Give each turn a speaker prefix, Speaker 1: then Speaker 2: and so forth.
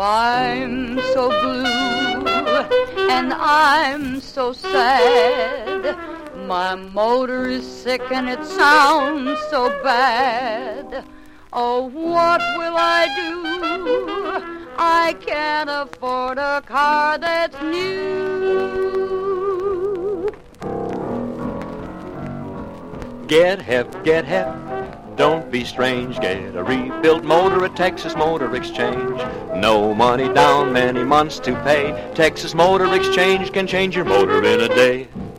Speaker 1: I'm so blue and I'm so sad. My motor is sick and it sounds so bad. Oh, what will I do? I can't afford a car that's new.
Speaker 2: Get hep, don't be strange. Get a rebuilt motor at Texas Motor Exchange. No money down, many months to pay. Texas Motor Exchange can change your motor in a day.